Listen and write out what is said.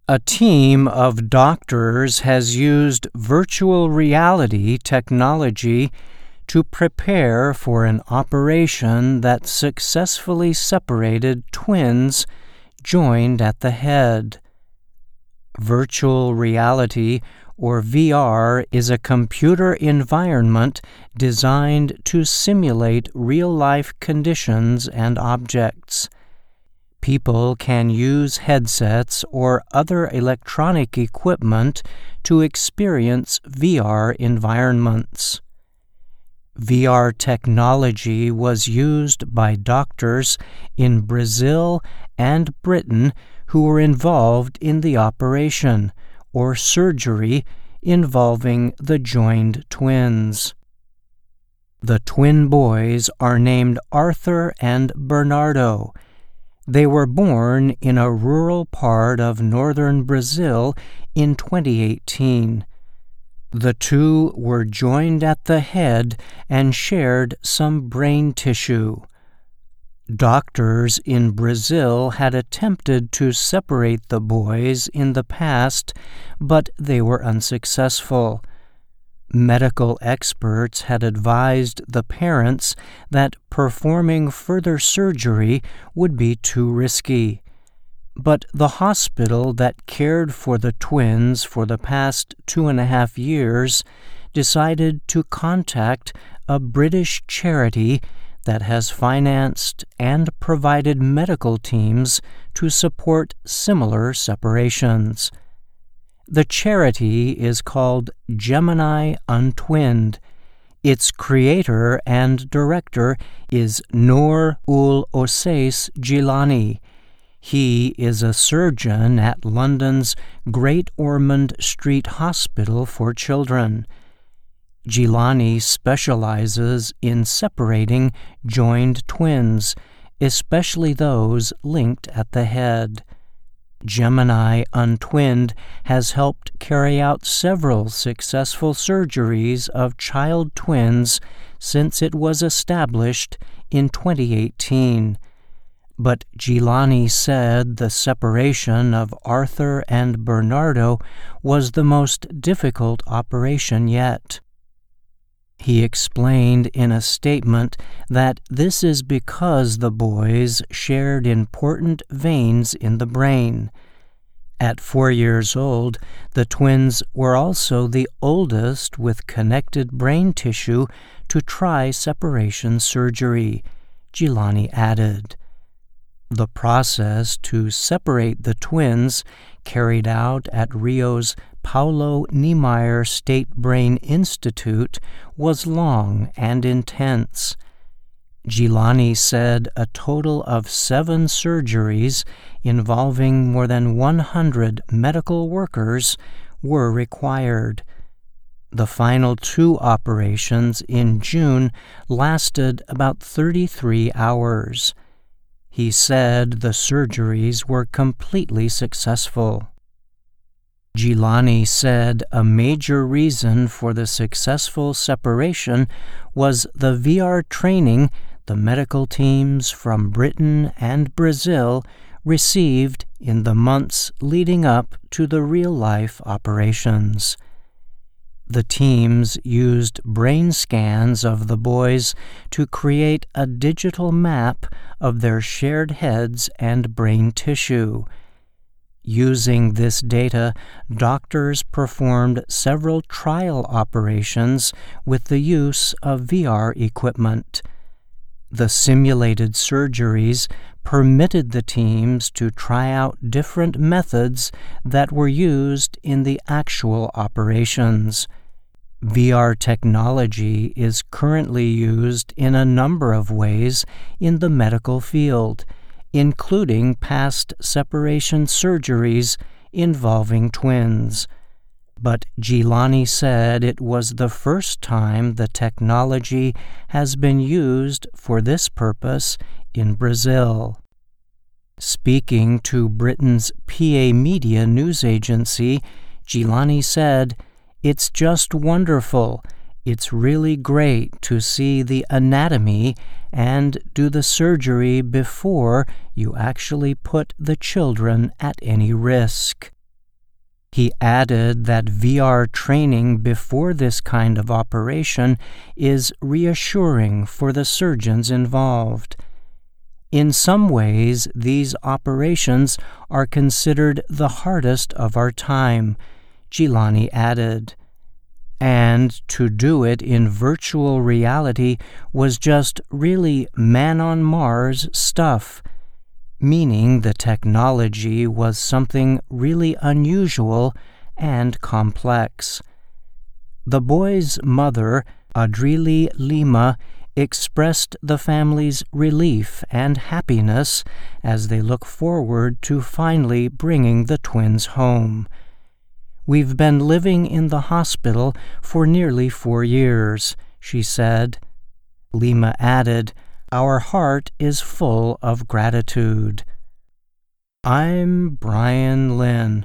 A team of doctors has used virtual reality technology to prepare for an operation that successfully separated twins joined at the head. Virtual reality, or VR, is a computer environment designed to simulate real-life conditions and objects. People can use headsets or other electronic equipment to experience VR environments. VR technology was used by doctors in Brazil and Britain who were involved in the operation, or surgery, involving the joined twins. The twin boys are named Arthur and Bernardo. They were born in a rural part of northern Brazil in 2018. The two were joined at the head and shared some brain tissue. Doctors in Brazil had attempted to separate the boys in the past, but they were unsuccessful. Medical experts had advised the parents that performing further surgery would be too risky. But the hospital that cared for the twins for the past 2.5 years decided to contact a British charity that has financed and provided medical teams to support similar separations. The charity is called Gemini Untwinned. Its creator and director is Noor ul Osais Gilani. He is a surgeon at London's Great Ormond Street Hospital for Children. Gilani specializes in separating joined twins, especially those linked at the head. Gemini Untwinned has helped carry out several successful surgeries of child twins since it was established in 2018. But Gilani said the separation of Arthur and Bernardo was the most difficult operation yet. He explained in a statement that this is because the boys shared important veins in the brain. At 4 years old, the twins were also the oldest with connected brain tissue to try separation surgery, Gilani added. The process to separate the twins, carried out at Rio's Paulo Niemeyer State Brain Institute, was long and intense. Gilani said a total of 7 surgeries involving more than 100 medical workers were required. The final 2 operations in June lasted about 33 hours. He said the surgeries were completely successful. Gilani said a major reason for the successful separation was the VR training the medical teams from Britain and Brazil received in the months leading up to the real-life operations. The teams used brain scans of the boys to create a digital map of their shared heads and brain tissue. Using this data, doctors performed several trial operations with the use of VR equipment. The simulated surgeries permitted the teams to try out different methods that were used in the actual operations. VR technology is currently used in a number of ways in the medical field, including past separation surgeries involving twins. But Gilani said it was the first time the technology has been used for this purpose in Brazil. Speaking to Britain's PA Media news agency, Gilani said, "It's just wonderful. It's really great to see the anatomy and do the surgery before you actually put the children at any risk." He added that VR training before this kind of operation is reassuring for the surgeons involved. In some ways, these operations are considered the hardest of our time, Gilani added. And to do it in virtual reality was just really man-on-Mars stuff, meaning the technology was something really unusual and complex. The boy's mother, Adrili Lima, expressed the family's relief and happiness as they look forward to finally bringing the twins home. "We've been living in the hospital for nearly 4 years," she said. Lima added, "Our heart is full of gratitude." I'm Brian Lynn.